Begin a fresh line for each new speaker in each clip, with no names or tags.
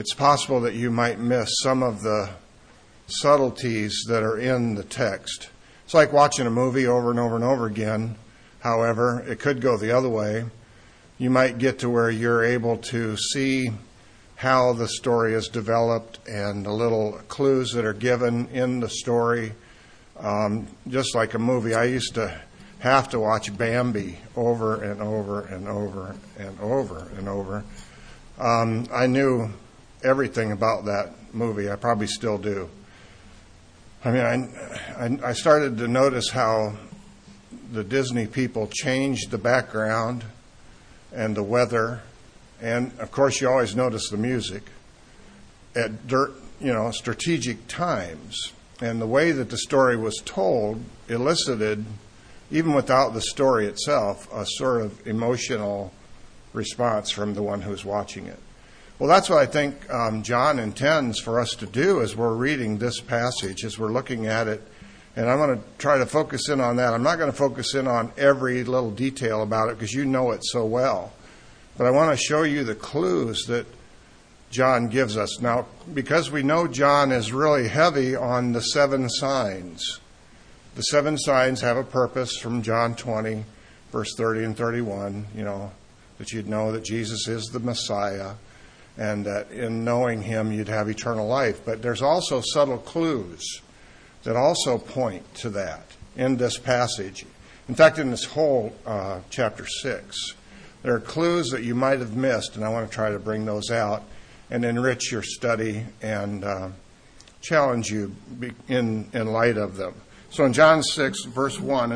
it's possible that you might miss some of the subtleties that are in the text. It's like watching a movie over and over and over again. However, it could go the other way. You might get to where you're able to see how the story is developed and the little clues that are given in the story. Just like a movie, I used to have to watch Bambi over and over and over and over and over. I knew everything about that movie. I probably still do. I mean, I started to notice how the Disney people changed the background and the weather, and of course you always notice the music at strategic times. And the way that the story was told elicited, even without the story itself, a sort of emotional response from the one who's watching it. Well, that's what I think John intends for us to do as we're reading this passage, as we're looking at it. And I'm going to try to focus in on that. I'm not going to focus in on every little detail about it because you know it so well. But I want to show you the clues that John gives us. Now, because we know John is really heavy on the 7 signs. The 7 signs have a purpose from John 20, verse 30 and 31, that you'd know that Jesus is the Messiah and that in knowing him you'd have eternal life. But there's also subtle clues that also point to that in this passage. In fact, in this whole chapter 6, there are clues that you might have missed, and I want to try to bring those out and enrich your study and challenge you in light of them. So in John 6, verse 1,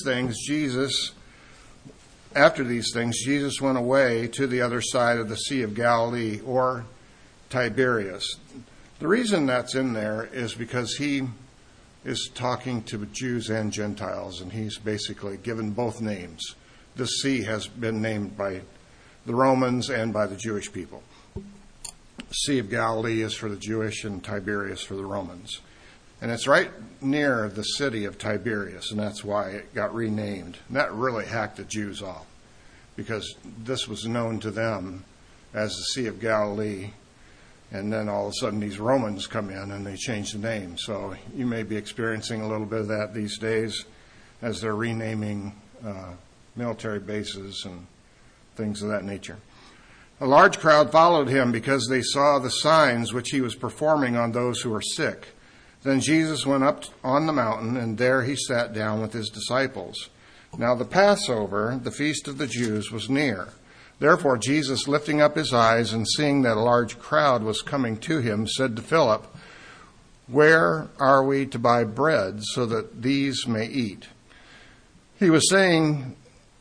after these things, Jesus went away to the other side of the Sea of Galilee, or Tiberias. The reason that's in there is because he is talking to Jews and Gentiles, and he's basically given both names. The sea has been named by the Romans and by the Jewish people. Sea of Galilee is for the Jewish and Tiberias for the Romans. And it's right near the city of Tiberias, and that's why it got renamed. And that really hacked the Jews off, because this was known to them as the Sea of Galilee. And then all of a sudden these Romans come in and they change the name. So you may be experiencing a little bit of that these days as they're renaming military bases and things of that nature. A large crowd followed him because they saw the signs which he was performing on those who were sick. Then Jesus went up on the mountain, and there he sat down with his disciples. Now the Passover, the feast of the Jews, was near. Therefore Jesus, lifting up his eyes and seeing that a large crowd was coming to him, said to Philip, "Where are we to buy bread so that these may eat?" He was saying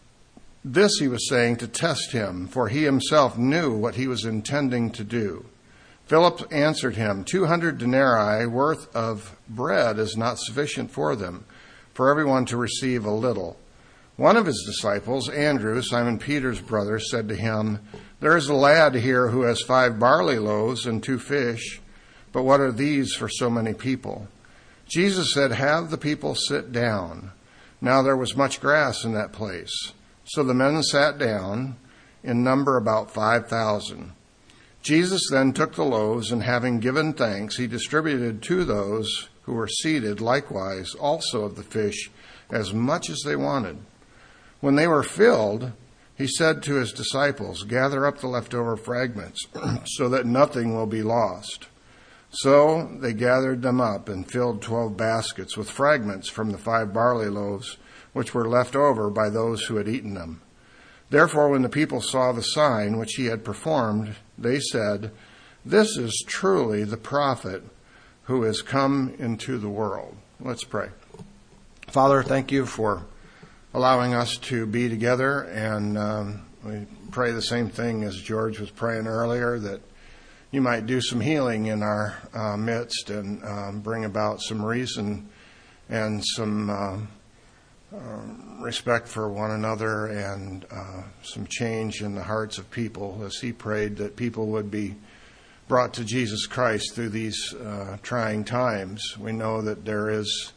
to test him, for he himself knew what he was intending to do. Philip answered him, 200 denarii worth of bread is not sufficient for them, for everyone to receive a little. One of his disciples, Andrew, Simon Peter's brother, said to him, "There is a lad here who has 5 barley loaves and 2 fish, but what are these for so many people?" Jesus said, "Have the people sit down." Now there was much grass in that place. So the men sat down, in number about 5,000. Jesus then took the loaves, and having given thanks, he distributed to those who were seated likewise also of the fish, as much as they wanted. When they were filled, he said to his disciples, "Gather up the leftover fragments, so that nothing will be lost." So they gathered them up and filled 12 baskets with fragments from the 5 barley loaves, which were left over by those who had eaten them. Therefore, when the people saw the sign which he had performed, they said, "This is truly the prophet who has come into the world." Let's pray. Father, thank you for allowing us to be together, and we pray the same thing as George was praying earlier, that you might do some healing in our midst and bring about some reason and some respect for one another and some change in the hearts of people, as he prayed that people would be brought to Jesus Christ through these trying times. We know that there is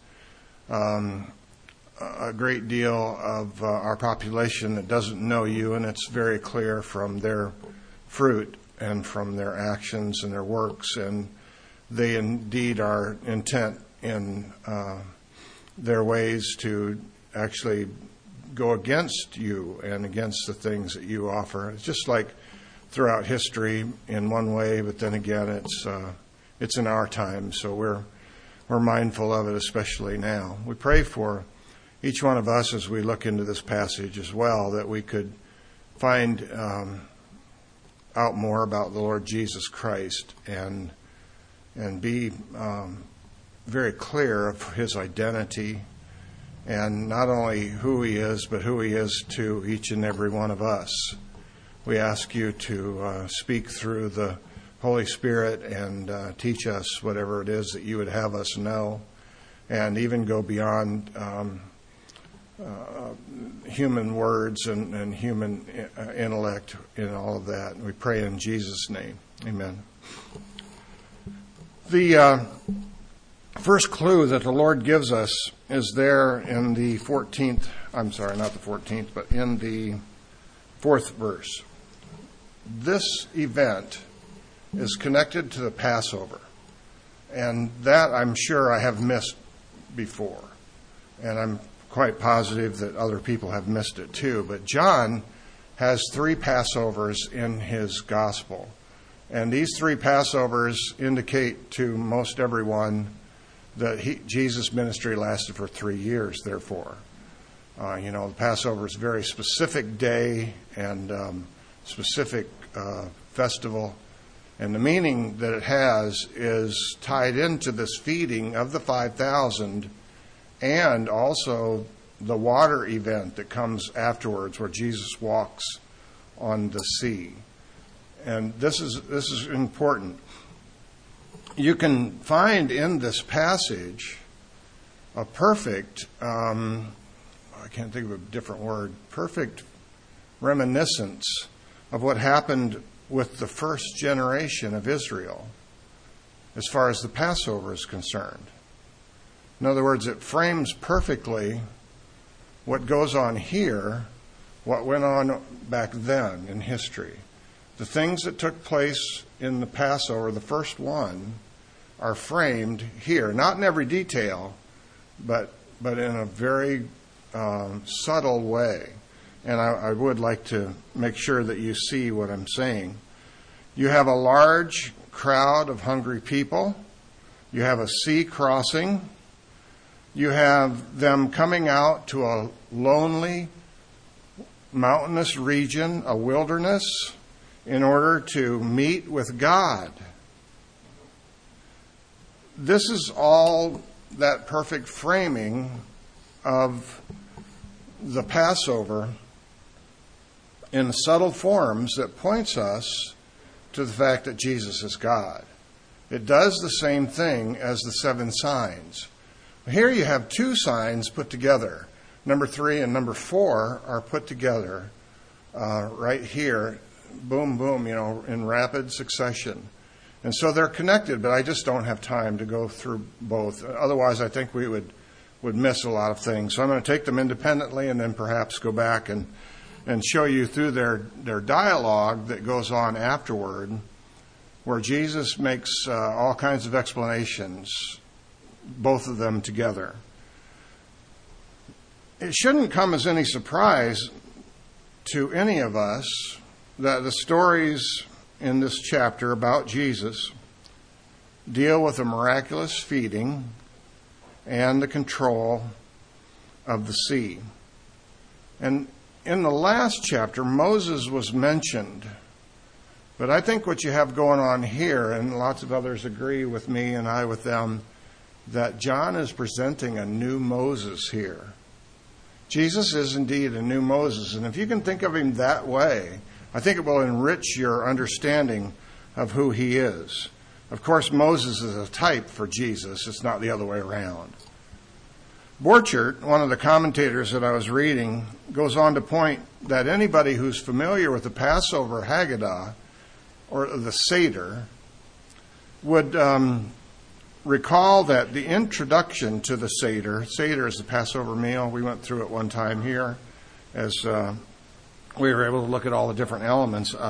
a great deal of our population that doesn't know you, and it's very clear from their fruit and from their actions and their works, and they indeed are intent in their ways to actually go against you and against the things that you offer. It's just like throughout history in one way, but then again it's in our time, so we're mindful of it, especially now. We pray for each one of us as we look into this passage as well, that we could find out more about the Lord Jesus Christ and be very clear of his identity, and not only who he is, but who he is to each and every one of us. We ask you to speak through the Holy Spirit and teach us whatever it is that you would have us know, and even go beyond human words and human intellect in all of that. We pray in Jesus' name. Amen. The first clue that the Lord gives us is there in the 14th, I'm sorry, not the 14th, but in the 4th verse. This event is connected to the Passover, and that I'm sure I have missed before, and I'm quite positive that other people have missed it too. But John has 3 Passovers in his gospel, and these 3 Passovers indicate to most everyone that Jesus' ministry lasted for 3 years, therefore. The Passover is a very specific day and specific festival, and the meaning that it has is tied into this feeding of the 5,000 and also the water event that comes afterwards where Jesus walks on the sea. And this is important. You can find in this passage a perfect, I can't think of a different word, perfect reminiscence of what happened with the first generation of Israel as far as the Passover is concerned. In other words, it frames perfectly what goes on here, what went on back then in history. The things that took place in the Passover, the first one, are framed here, not in every detail, but in a very subtle way. And I would like to make sure that you see what I'm saying. You have a large crowd of hungry people. You have a sea crossing. You have them coming out to a lonely, mountainous region, a wilderness, in order to meet with God. This is all that perfect framing of the Passover in subtle forms that points us to the fact that Jesus is God. It does the same thing as the 7 signs. Here you have 2 signs put together. Number 3 and number 4 are put together right here, boom, boom, in rapid succession. And so they're connected, but I just don't have time to go through both. Otherwise, I think we would miss a lot of things. So I'm going to take them independently and then perhaps go back and show you through their dialogue that goes on afterward, where Jesus makes all kinds of explanations, both of them together. It shouldn't come as any surprise to any of us that the stories in this chapter about Jesus deal with a miraculous feeding and the control of the sea. And in the last chapter, Moses was mentioned. But I think what you have going on here, and lots of others agree with me and I with them, that John is presenting a new Moses here. Jesus is indeed a new Moses. And if you can think of him that way, I think it will enrich your understanding of who he is. Of course, Moses is a type for Jesus. It's not the other way around. Borchert, one of the commentators that I was reading, goes on to point that anybody who's familiar with the Passover Haggadah, or the Seder, would recall that the introduction to the Seder is the Passover meal. We went through it one time here as we were able to look at all the different elements of it.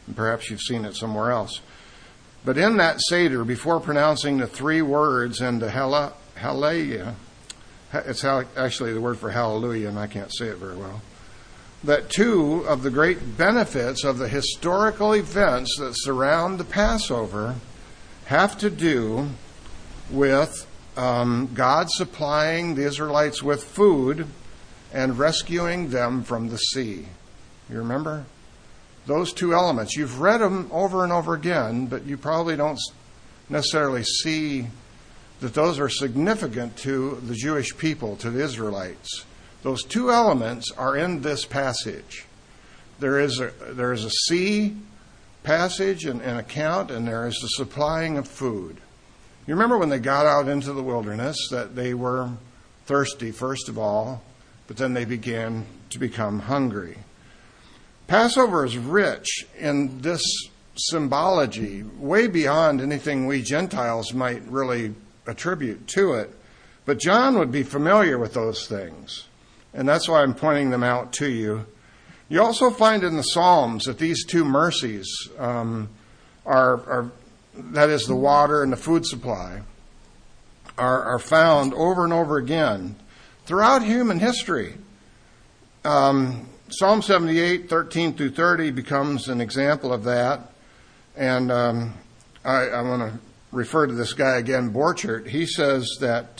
Perhaps you've seen it somewhere else. But in that Seder, before pronouncing the three words in the Hallelujah, it's actually the word for hallelujah, and I can't say it very well, that two of the great benefits of the historical events that surround the Passover have to do with God supplying the Israelites with food and rescuing them from the sea. You remember? Those two elements. You've read them over and over again, but you probably don't necessarily see that those are significant to the Jewish people, to the Israelites. Those two elements are in this passage. There is a sea passage and account, and there is the supplying of food. You remember when they got out into the wilderness that they were thirsty, first of all, but then they began to become hungry. Passover is rich in this symbology, way beyond anything we Gentiles might really attribute to it. But John would be familiar with those things, and that's why I'm pointing them out to you. You also find in the Psalms that these two mercies are that is, the water and the food supply, are found over and over again throughout human history. Psalm 78, 13 through 30 becomes an example of that. And I want to refer to this guy again, Borchert. He says that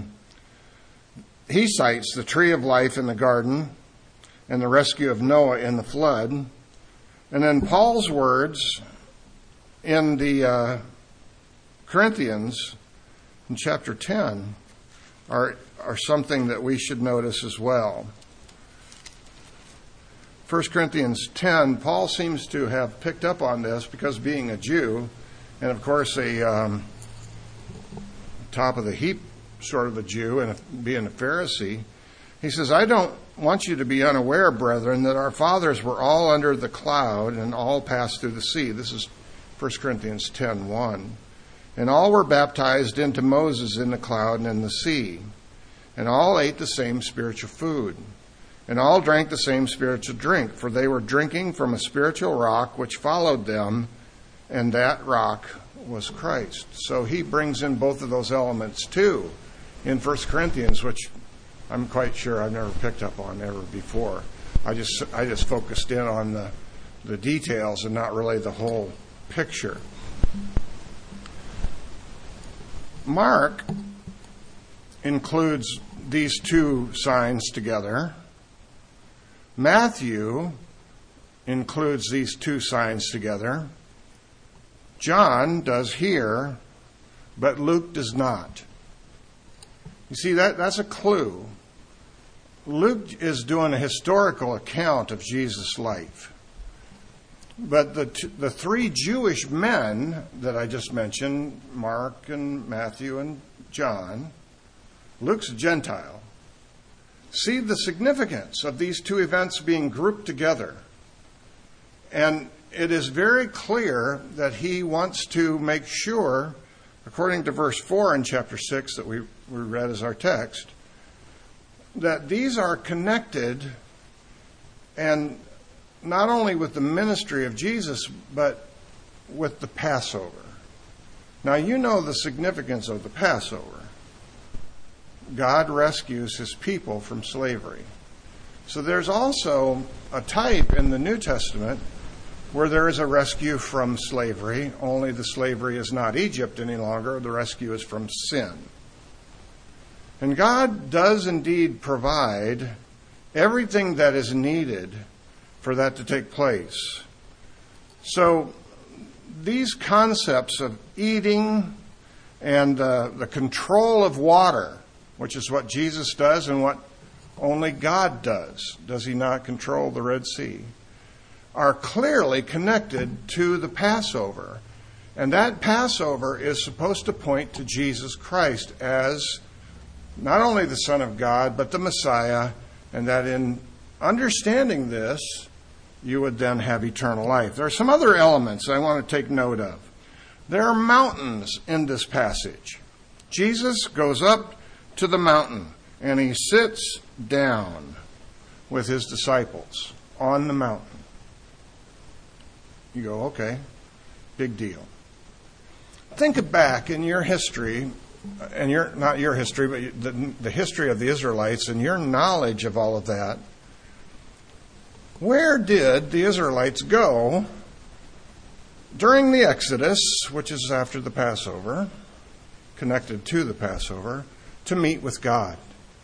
he cites the tree of life in the garden and the rescue of Noah in the flood. And then Paul's words in the Corinthians in chapter 10 are something that we should notice as well. 1 Corinthians 10, Paul seems to have picked up on this because being a Jew, and of course a top of the heap sort of a Jew and being a Pharisee, he says, I don't want you to be unaware, brethren, that our fathers were all under the cloud and all passed through the sea. This is 1 Corinthians 10:1. And all were baptized into Moses in the cloud and in the sea. And all ate the same spiritual food. And all drank the same spiritual drink, for they were drinking from a spiritual rock which followed them, and that rock was Christ. So he brings in both of those elements too in 1 Corinthians, which I'm quite sure I've never picked up on ever before. I just focused in on the details and not really the whole picture. Mark includes these two signs together. Matthew includes these two signs together. John does here, but Luke does not. You see, that's a clue. Luke is doing a historical account of Jesus' life. But the three Jewish men that I just mentioned, Mark and Matthew and John, Luke's a Gentile, see the significance of these two events being grouped together. And it is very clear that he wants to make sure, according to verse 4 in chapter 6 that we read as our text, that these are connected, and not only with the ministry of Jesus, but with the Passover. Now, you know the significance of the Passover. God rescues his people from slavery. So there's also a type in the New Testament where there is a rescue from slavery, only the slavery is not Egypt any longer, the rescue is from sin. And God does indeed provide everything that is needed for that to take place. So these concepts of eating and the control of water, which is what Jesus does and what only God does, does he not control the Red Sea, are clearly connected to the Passover. And that Passover is supposed to point to Jesus Christ as not only the Son of God, but the Messiah, and that in understanding this, you would then have eternal life. There are some other elements I want to take note of. There are mountains in this passage. Jesus goes up to the mountain, and he sits down with his disciples on the mountain. You go, okay, big deal. Think back in your history, and not your history, but the history of the Israelites and your knowledge of all of that. Where did the Israelites go during the Exodus, which is after the Passover, connected to the Passover, to meet with God?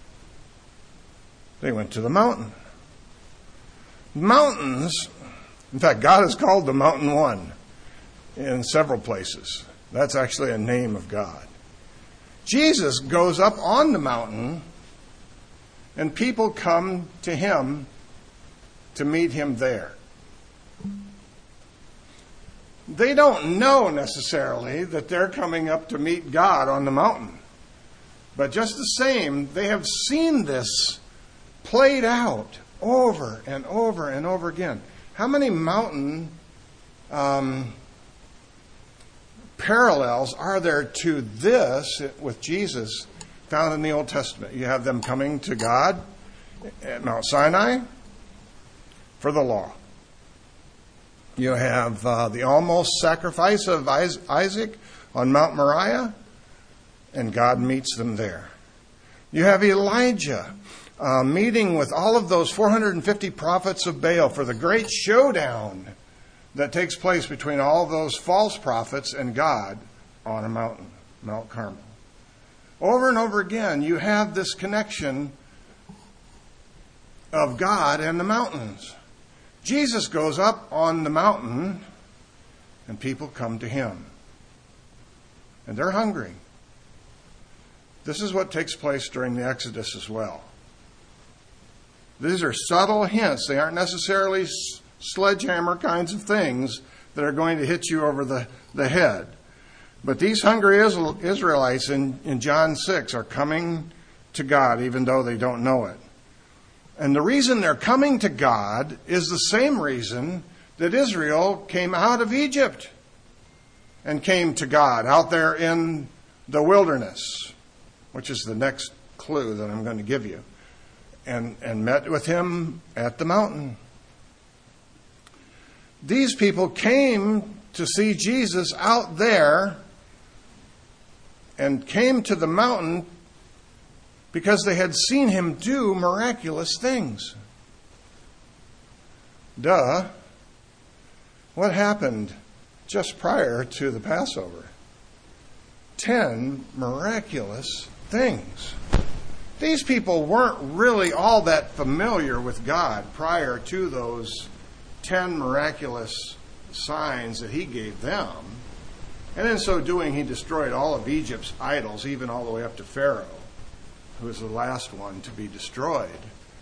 They went to the mountain. Mountains, in fact, God has called the mountain one in several places. That's actually a name of God. Jesus goes up on the mountain, and people come to him to meet him there. They don't know necessarily that they're coming up to meet God on the mountain. But just the same, they have seen this played out over and over and over again. How many mountain parallels are there to this with Jesus found in the Old Testament? You have them coming to God at Mount Sinai for the law. You have the almost sacrifice of Isaac on Mount Moriah, and God meets them there. You have Elijah meeting with all of those 450 prophets of Baal for the great showdown that takes place between all those false prophets and God on a mountain, Mount Carmel. Over and over again, you have this connection of God and the mountains. Jesus goes up on the mountain, and people come to him. And they're hungry. This is what takes place during the Exodus as well. These are subtle hints. They aren't necessarily sledgehammer kinds of things that are going to hit you over the head. But these hungry Israelites in John 6 are coming to God even though they don't know it. And the reason they're coming to God is the same reason that Israel came out of Egypt and came to God out there in the wilderness, which is the next clue that I'm going to give you, and met with him at the mountain. These people came to see Jesus out there and came to the mountain because they had seen him do miraculous things. What happened just prior to the Passover? 10 miraculous things. These people weren't really all that familiar with God prior to those 10 miraculous signs that he gave them. And in so doing, he destroyed all of Egypt's idols, even all the way up to Pharaoh, who was the last one to be destroyed.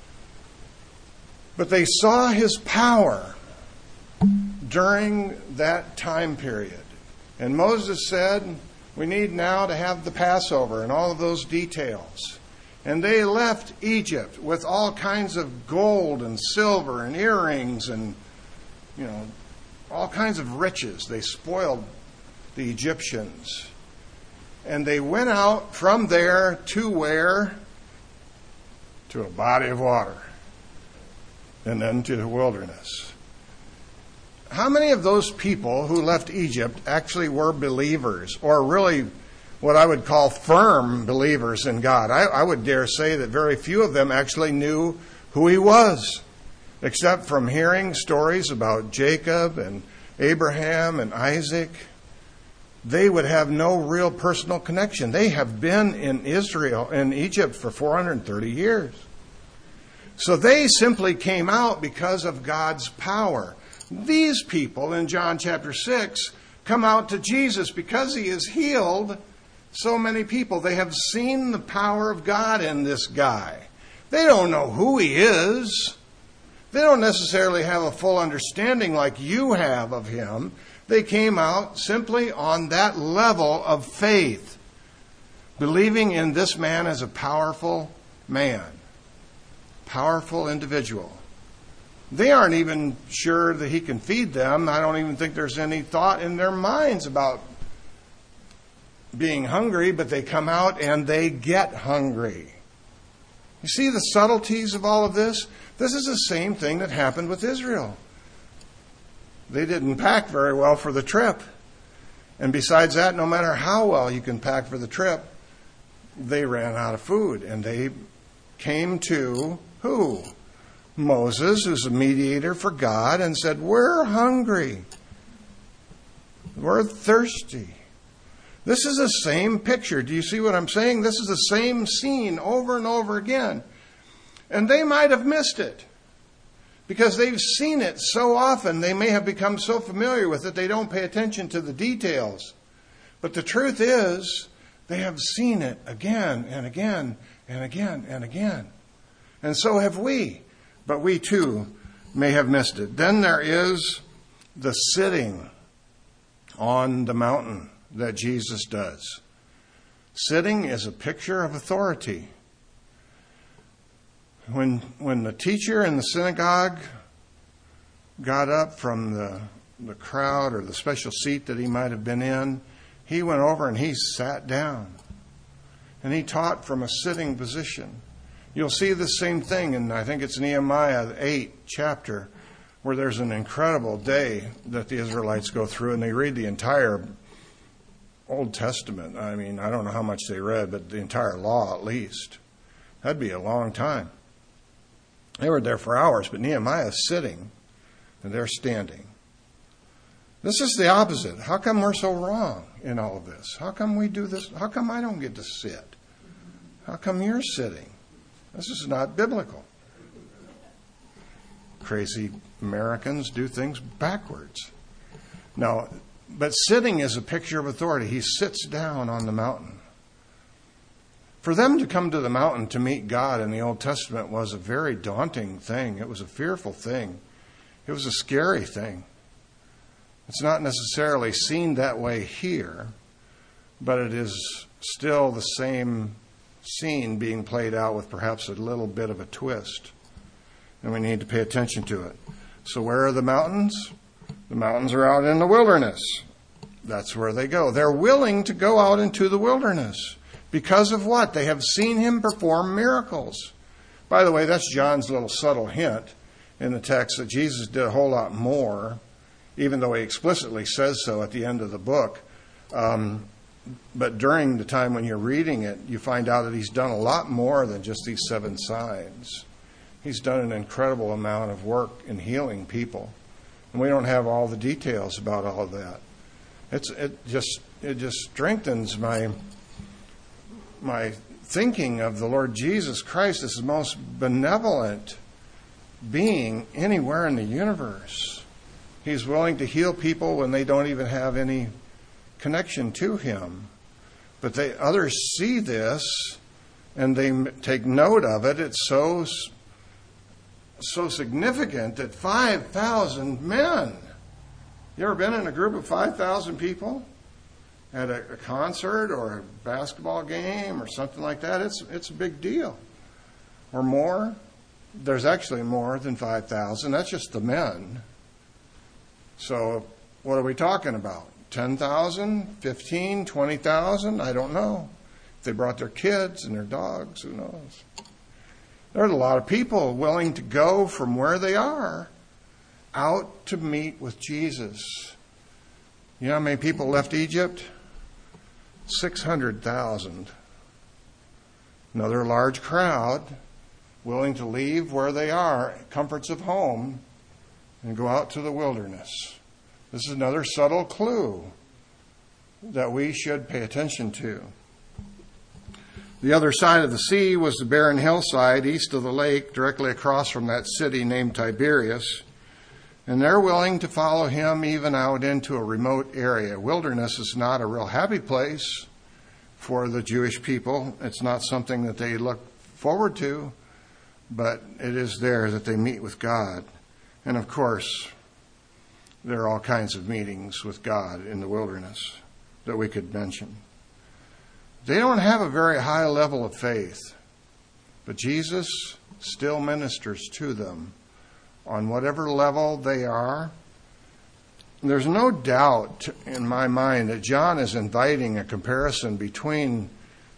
But they saw his power during that time period. And Moses said, we need now to have the Passover and all of those details. And they left Egypt with all kinds of gold and silver and earrings and, all kinds of riches. They spoiled the Egyptians. And they went out from there to where? To a body of water. And then to the wilderness. How many of those people who left Egypt actually were believers, or really what I would call firm believers in God? I would dare say that very few of them actually knew who he was, except from hearing stories about Jacob and Abraham and Isaac. They would have no real personal connection. They have been in Egypt for 430 years. So they simply came out because of God's power. These people in John chapter 6 come out to Jesus because he has healed so many people. They have seen the power of God in this guy. They don't know who he is. They don't necessarily have a full understanding like you have of him. They came out simply on that level of faith, believing in this man as a powerful man, powerful individual. They aren't even sure that he can feed them. I don't even think there's any thought in their minds about being hungry, but they come out and they get hungry. You see the subtleties of all of this? This is the same thing that happened with Israel. they didn't pack very well for the trip. And besides that, no matter how well you can pack for the trip, they ran out of food. And they came to who? Moses, who's a mediator for God, and said, we're hungry. We're thirsty. This is the same picture. Do you see what I'm saying? This is the same scene over and over again. And they might have missed it because they've seen it so often. They may have become so familiar with it, they don't pay attention to the details. But the truth is, they have seen it again and again and again and again. And so have we. But we too may have missed it. Then there is the sitting on the mountain that Jesus does. Sitting is a picture of authority. When the teacher in the synagogue got up from the crowd or the special seat that he might have been in, he went over and he sat down. And he taught from a sitting position. You'll see the same thing in, I think it's Nehemiah 8 chapter, where there's an incredible day that the Israelites go through and they read the entire Old Testament. I mean, I don't know how much they read, but the entire law at least. That'd be a long time. They were there for hours, but Nehemiah is sitting and they're standing. This is the opposite. How come we're so wrong in all of this? How come we do this? How come I don't get to sit? How come you're sitting? This is not biblical. Crazy Americans do things backwards. No, but sitting is a picture of authority. He sits down on the mountain. For them to come to the mountain to meet God in the Old Testament was a very daunting thing. It was a fearful thing. It was a scary thing. It's not necessarily seen that way here, but it is still the same scene being played out with perhaps a little bit of a twist. And we need to pay attention to it. So where are the mountains? The mountains are out in the wilderness. That's where they go. They're willing to go out into the wilderness. Because of what? They have seen him perform miracles. By the way, that's John's little subtle hint in the text that Jesus did a whole lot more, even though he explicitly says so at the end of the book. But during the time when you're reading it, you find out that he's done a lot more than just these 7 signs. He's done an incredible amount of work in healing people. And we don't have all the details about all of that. It just strengthens my thinking of the Lord Jesus Christ as the most benevolent being anywhere in the universe. He's willing to heal people when they don't even have any connection to him. But others see this and they take note of it. It's so significant that 5,000 men. You ever been in a group of 5,000 people at a concert or a basketball game or something like that? It's a big deal. Or more. There's actually more than 5,000. That's just the men. So what are we talking about? 10,000, 15, 20,000? I don't know. If they brought their kids and their dogs, who knows? There's a lot of people willing to go from where they are out to meet with Jesus. You know how many people left Egypt? 600,000. Another large crowd willing to leave where they are, comforts of home, and go out to the wilderness. This is another subtle clue that we should pay attention to. The other side of the sea was the barren hillside east of the lake, directly across from that city named Tiberias. And they're willing to follow him even out into a remote area. Wilderness is not a real happy place for the Jewish people. It's not something that they look forward to, but it is there that they meet with God. And of course, there are all kinds of meetings with God in the wilderness that we could mention. They don't have a very high level of faith, but Jesus still ministers to them on whatever level they are. There's no doubt in my mind that John is inviting a comparison between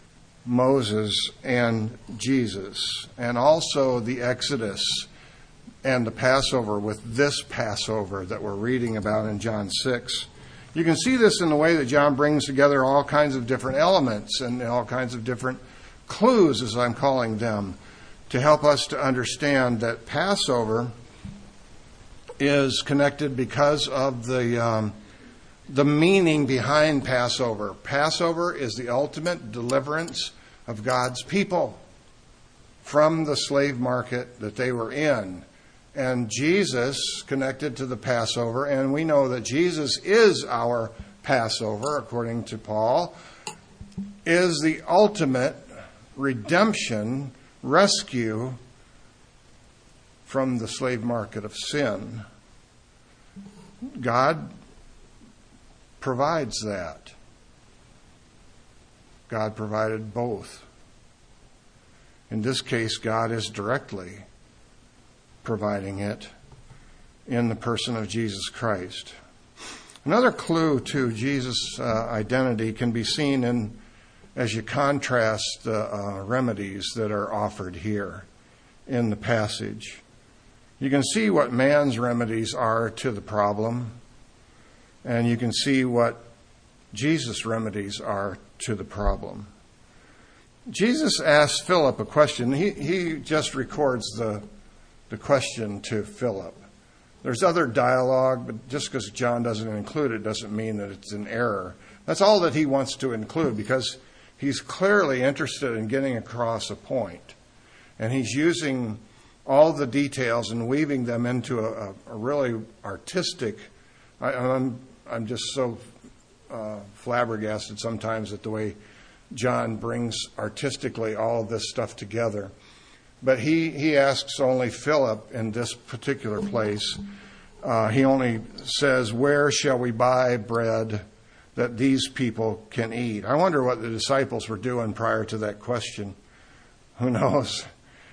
Moses and Jesus, and also the Exodus and the Passover with this Passover that we're reading about in John 6. You can see this in the way that John brings together all kinds of different elements and all kinds of different clues, as I'm calling them, to help us to understand that Passover is connected because of the meaning behind Passover. Passover is the ultimate deliverance of God's people from the slave market that they were in. And Jesus connected to the Passover, and we know that Jesus is our Passover, according to Paul, is the ultimate redemption, rescue from the slave market of sin. God provides that. God provided both. In this case, God is directly providing it in the person of Jesus Christ. Another clue to Jesus' identity can be seen in as you contrast the remedies that are offered here in the passage. You can see what man's remedies are to the problem, and you can see what Jesus' remedies are to the problem. Jesus asked Philip a question. He just records the question to Philip. There's other dialogue, but just because John doesn't include it doesn't mean that it's an error. That's all that he wants to include, because he's clearly interested in getting across a point. And he's using all the details and weaving them into a really artistic... I'm just so flabbergasted sometimes at the way John brings artistically all of this stuff together. But he asks only Philip in this particular place. He only says, "Where shall we buy bread that these people can eat?" I wonder what the disciples were doing prior to that question. Who knows?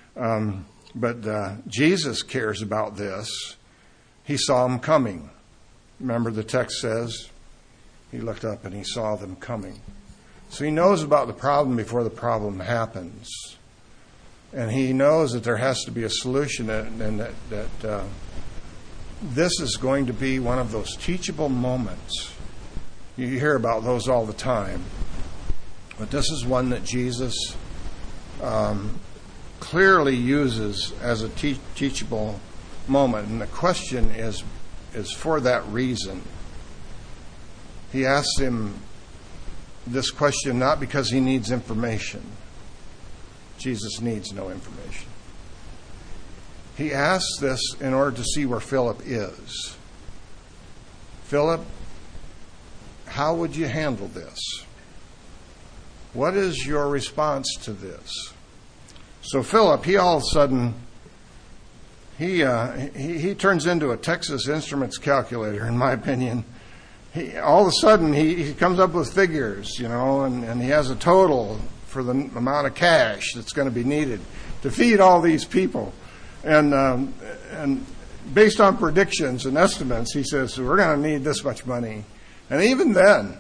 But Jesus cares about this. He saw them coming. Remember, the text says he looked up and he saw them coming. So he knows about the problem before the problem happens. And he knows that there has to be a solution, and that this is going to be one of those teachable moments. You hear about those all the time. But this is one that Jesus clearly uses as a teachable moment. And the question is for that reason. He asks him this question not because he needs information. Jesus needs no information. He asks this in order to see where Philip is. Philip, how would you handle this? What is your response to this? So Philip, he all of a sudden, he turns into a Texas Instruments calculator, in my opinion. All of a sudden, he comes up with figures, and he has a total for the amount of cash that's going to be needed to feed all these people. And based on predictions and estimates, he says, we're going to need this much money. And even then,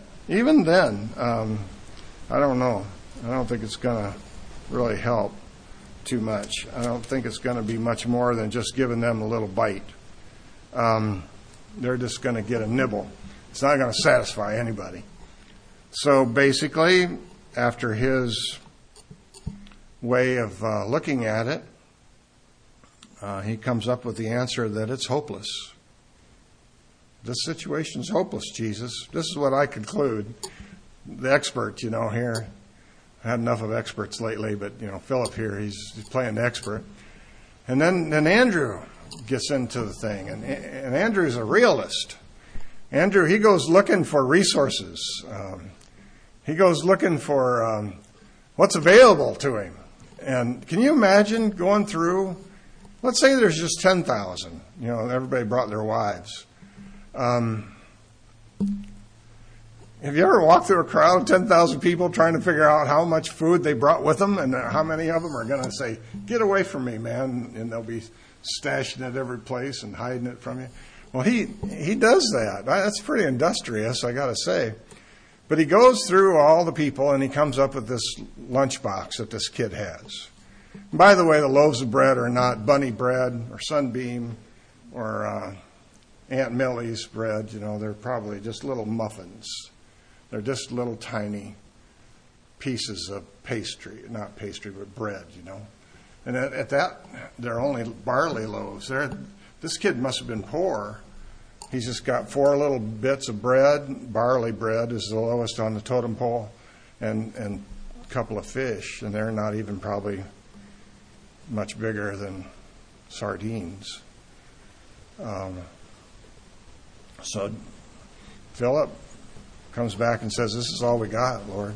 I don't know. I don't think it's going to really help too much. I don't think it's going to be much more than just giving them a little bite. They're just going to get a nibble. It's not going to satisfy anybody. So basically, after his way of looking at it, he comes up with the answer that it's hopeless. This situation's hopeless, Jesus. This is what I conclude. The expert, here. I had enough of experts lately, but, Philip here, he's playing the expert. And then Andrew gets into the thing, and Andrew's a realist. Andrew, he goes looking for resources. He goes looking for what's available to him. And can you imagine going through, let's say there's just 10,000, everybody brought their wives. Have you ever walked through a crowd of 10,000 people trying to figure out how much food they brought with them and how many of them are going to say, "Get away from me, man," and they'll be stashing it every place and hiding it from you? Well, he does that. That's pretty industrious, I got to say. But he goes through all the people and he comes up with this lunchbox that this kid has. By the way, the loaves of bread are not Bunny bread or Sunbeam or Aunt Millie's bread. They're probably just little muffins. They're just little tiny pieces of pastry, not pastry, but bread, And at that, they're only barley loaves. This kid must have been poor. He's just got 4 little bits of bread. Barley bread is the lowest on the totem pole, and a couple of fish, and they're not even probably much bigger than sardines. So Philip comes back and says, "This is all we got, Lord."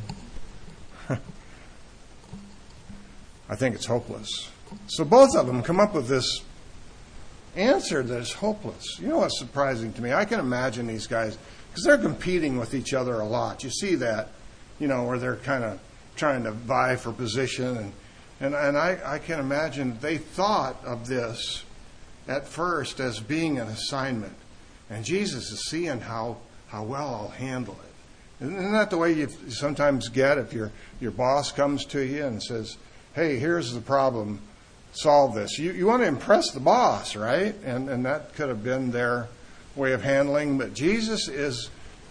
I think it's hopeless. So both of them come up with this answer that is hopeless. You know what's surprising to me? I can imagine these guys, because they're competing with each other a lot. You see that, where they're kind of trying to vie for position. And I can imagine they thought of this at first as being an assignment. And Jesus is seeing how well I'll handle it. Isn't that the way you sometimes get if your boss comes to you and says, "Hey, here's the problem. Solve this." You want to impress the boss, right? And that could have been their way of handling. But Jesus is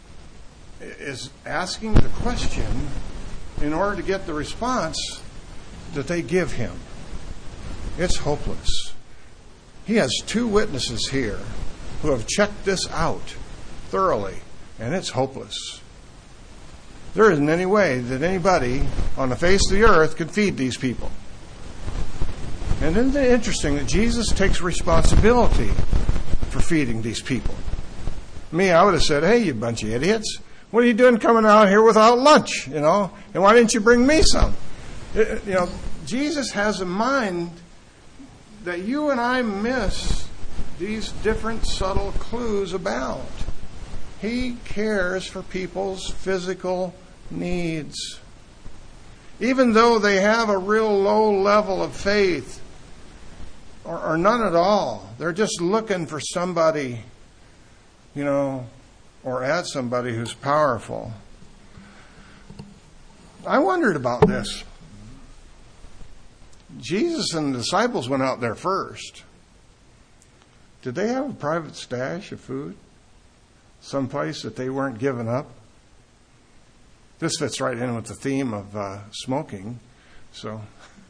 asking the question in order to get the response that they give him. It's hopeless. He has 2 witnesses here who have checked this out thoroughly, and it's hopeless. There isn't any way that anybody on the face of the earth could feed these people. And isn't it interesting that Jesus takes responsibility for feeding these people? Me, I would have said, "Hey, you bunch of idiots, what are you doing coming out here without lunch, and why didn't you bring me some?" Jesus has in mind that you and I miss these different subtle clues about. He cares for people's physical needs. Even though they have a real low level of faith, or none at all, they're just looking for somebody, or at somebody who's powerful. I wondered about this. Jesus and the disciples went out there first. Did they have a private stash of food? Someplace that they weren't giving up? This fits right in with the theme of smoking. So,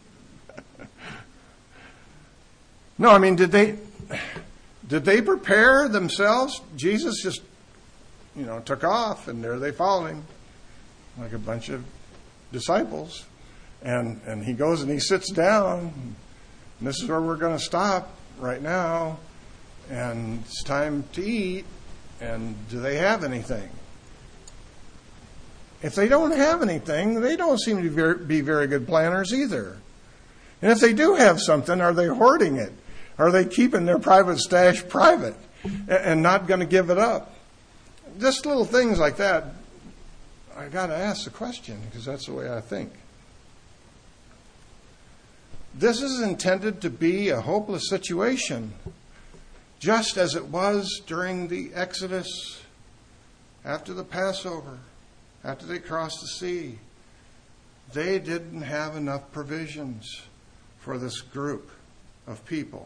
no, I mean, did they prepare themselves? Jesus just, took off, and there they followed him like a bunch of disciples. And he goes and he sits down. And this is where we're going to stop right now. And it's time to eat. And do they have anything? If they don't have anything, they don't seem to be very good planners either. And if they do have something, are they hoarding it? Are they keeping their private stash private and not going to give it up? Just little things like that. I got to ask the question because that's the way I think. This is intended to be a hopeless situation, just as it was during the Exodus, after the Passover, after they crossed the sea. They didn't have enough provisions for this group of people.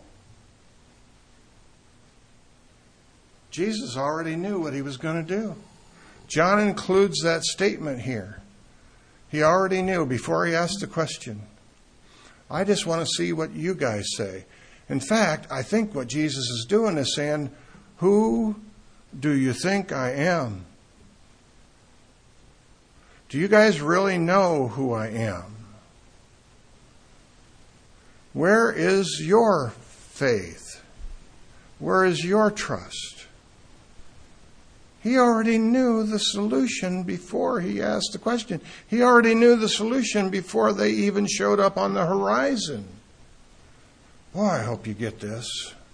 Jesus already knew what he was going to do. John includes that statement here. He already knew before he asked the question. I just want to see what you guys say. In fact, I think what Jesus is doing is saying, who do you think I am? Do you guys really know who I am? Where is your faith? Where is your trust? He already knew the solution before he asked the question. He already knew the solution before they even showed up on the horizon. Boy, I hope you get this.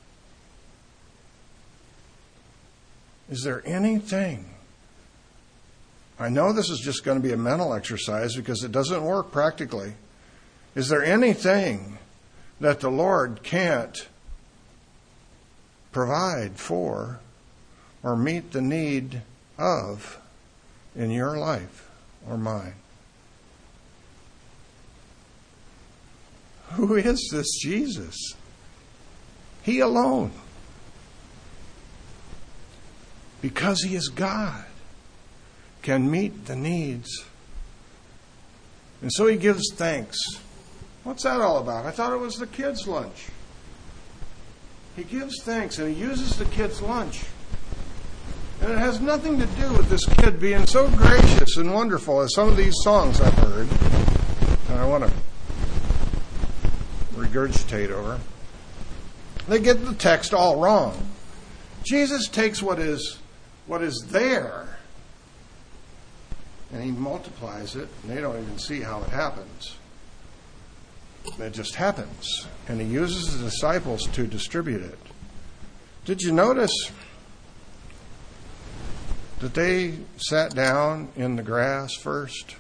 Is there anything? I know this is just going to be a mental exercise because it doesn't work practically. Is there anything that the Lord can't provide for or meet the need of in your life or mine? Who is this Jesus? He alone. Because he is God, can meet the needs. And so he gives thanks. What's that all about? I thought it was the kids' lunch. He gives thanks and he uses the kids' lunch. And it has nothing to do with this kid being so gracious and wonderful as some of these songs I've heard. And I want to regurgitate over. They get the text all wrong. Jesus takes what is there and he multiplies it, and they don't even see how it happens. It just happens. And he uses the disciples to distribute it. Did you notice that they sat down in the grass first?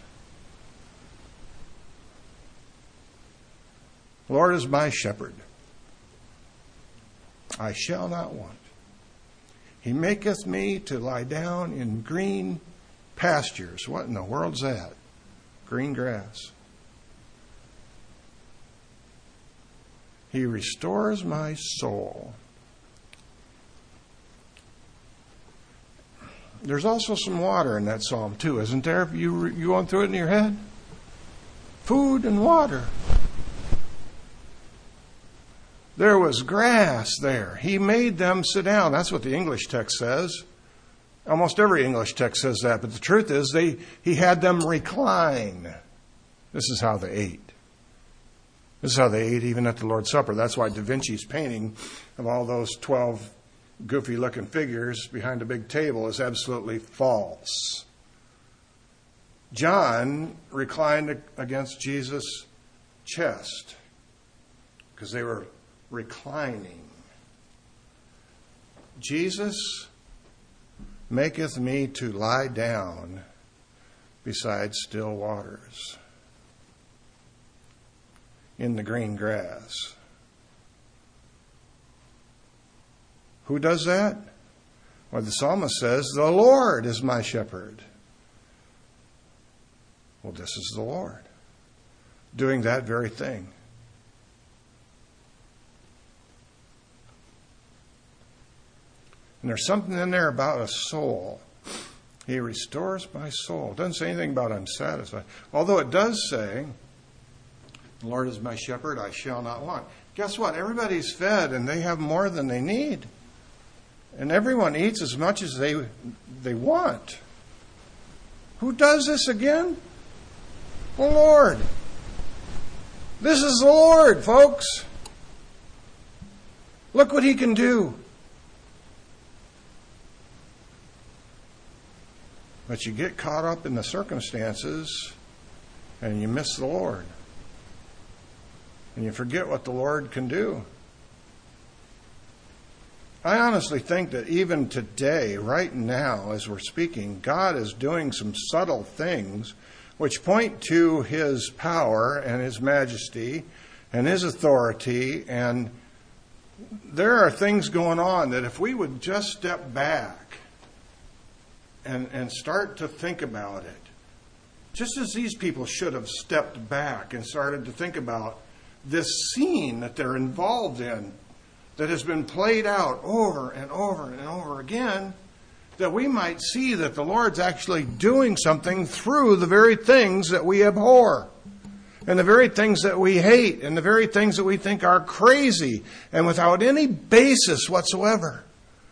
Lord is my shepherd. I shall not want. He maketh me to lie down in green pastures. What in the world's that? Green grass. He restores my soul. There's also some water in that psalm too, isn't there? You going through it in your head? Food and water. There was grass there. He made them sit down. That's what the English text says. Almost every English text says that. But the truth is, he had them recline. This is how they ate. This is how they ate even at the Lord's Supper. That's why Da Vinci's painting of all those 12 goofy-looking figures behind a big table is absolutely false. John reclined against Jesus' chest because they were reclining. Jesus maketh me to lie down beside still waters in the green grass. Who does that? Well, the psalmist says, the Lord is my shepherd. Well, this is the Lord doing that very thing. And there's something in there about a soul. He restores my soul. It doesn't say anything about I'm satisfied. Although it does say, the Lord is my shepherd, I shall not want. Guess what? Everybody's fed and they have more than they need. And everyone eats as much as they want. Who does this again? The Lord. This is the Lord, folks. Look what he can do. But you get caught up in the circumstances and you miss the Lord. And you forget what the Lord can do. I honestly think that even today, right now, as we're speaking, God is doing some subtle things which point to his power and his majesty and his authority. And there are things going on that if we would just step back and start to think about it, just as these people should have stepped back and started to think about this scene that they're involved in, that has been played out over and over and over again, that we might see that the Lord's actually doing something through the very things that we abhor, and the very things that we hate, and the very things that we think are crazy and without any basis whatsoever.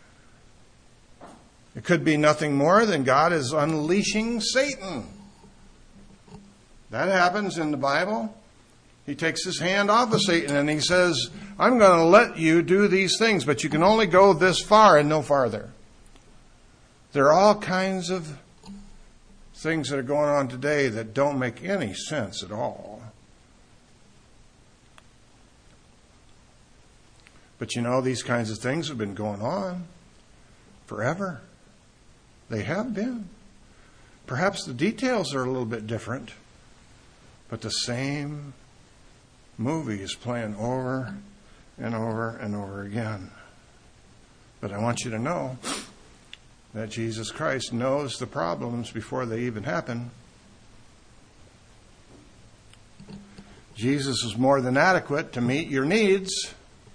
It could be nothing more than God is unleashing Satan. That happens in the Bible. He takes his hand off of Satan and he says, I'm going to let you do these things, but you can only go this far and no farther. There are all kinds of things that are going on today that don't make any sense at all. But you know, these kinds of things have been going on forever. They have been. Perhaps the details are a little bit different, but the same movie is playing over and over and over again. But I want you to know that Jesus Christ knows the problems before they even happen. Jesus is more than adequate to meet your needs.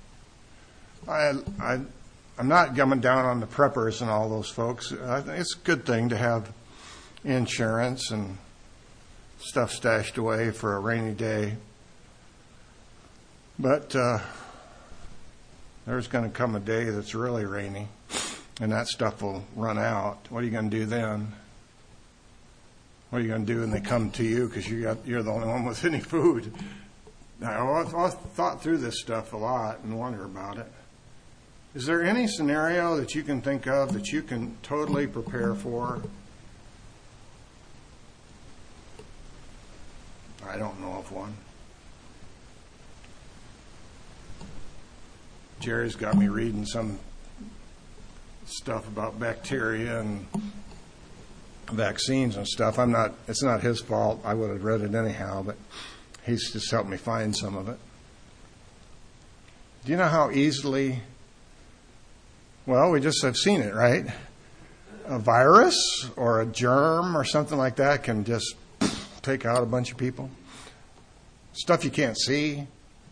I'm not coming down on the preppers and all those folks. I think it's a good thing to have insurance and stuff stashed away for a rainy day. But there's going to come a day that's really rainy, and that stuff will run out. What are you going to do then? What are you going to do when they come to you because you're the only one with any food? I've thought through this stuff a lot and wonder about it. Is there any scenario that you can think of that you can totally prepare for? I don't know of one. Jerry's got me reading some stuff about bacteria and vaccines and stuff. It's not his fault. I would have read it anyhow, but he's just helped me find some of it. Do you know how easily, well, we just have seen it, right? A virus or a germ or something like that can just take out a bunch of people. Stuff you can't see.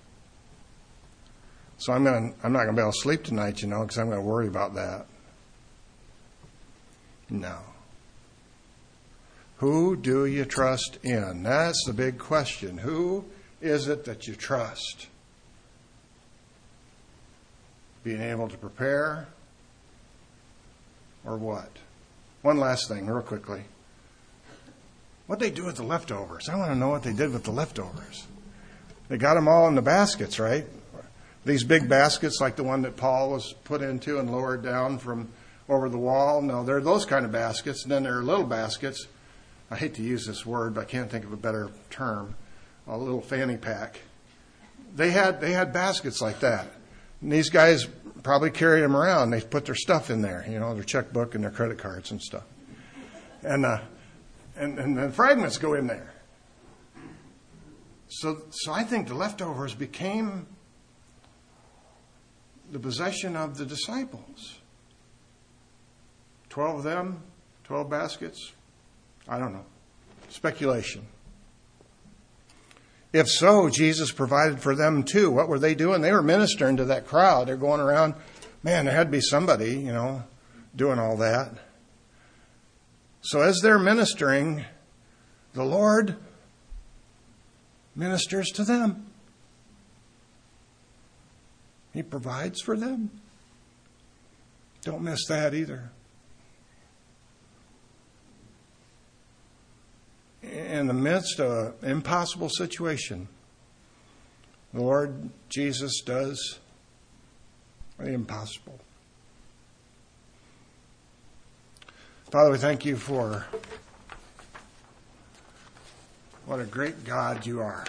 So I'm not going to be able to sleep tonight, because I'm going to worry about that. No. Who do you trust in? That's the big question. Who is it that you trust? Being able to prepare or what? One last thing, real quickly. What they do with the leftovers? I want to know what they did with the leftovers. They got them all in the baskets, right? These big baskets like the one that Paul was put into and lowered down from over the wall. No, they're those kind of baskets. And then there are little baskets. I hate to use this word, but I can't think of a better term. A little fanny pack. They had baskets like that. And these guys probably carried them around. They put their stuff in there, their checkbook and their credit cards and stuff. And the fragments go in there. So I think the leftovers became the possession of the disciples. 12 of them, 12 baskets. I don't know. Speculation. If so, Jesus provided for them too. What were they doing? They were ministering to that crowd. They're going around. Man, there had to be somebody, doing all that. So as they're ministering, the Lord ministers to them. He provides for them. Don't miss that either. In the midst of an impossible situation, the Lord Jesus does the impossible. Father, we thank you for what a great God you are.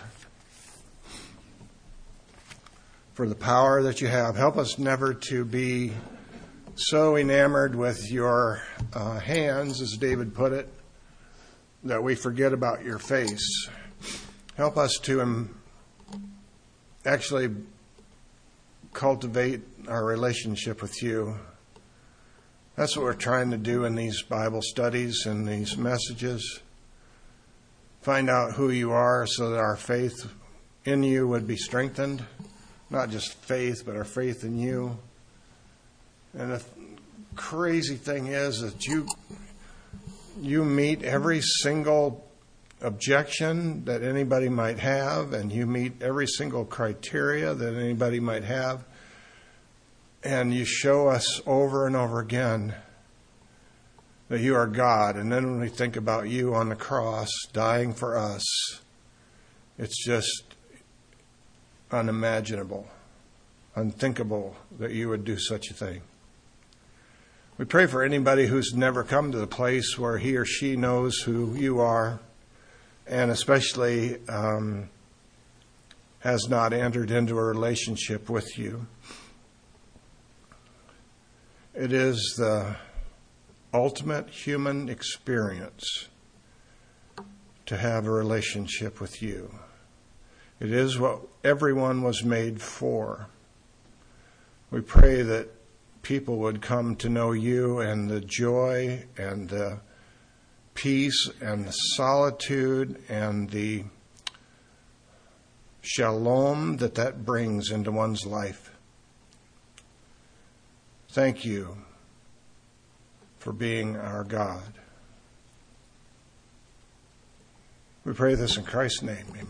For the power that you have. Help us never to be so enamored with your hands, as David put it, that we forget about your face. Help us to actually cultivate our relationship with you. That's what we're trying to do in these Bible studies and these messages. Find out who you are so that our faith in you would be strengthened. Not just faith, but our faith in you. And the crazy thing is that you meet every single objection that anybody might have, and you meet every single criteria that anybody might have. And you show us over and over again that you are God. And then when we think about you on the cross dying for us, it's just unimaginable, unthinkable that you would do such a thing. We pray for anybody who's never come to the place where he or she knows who you are, and especially has not entered into a relationship with you. It is the ultimate human experience to have a relationship with you. It is what everyone was made for. We pray that people would come to know you and the joy and the peace and the solitude and the shalom that brings into one's life. Thank you for being our God. We pray this in Christ's name.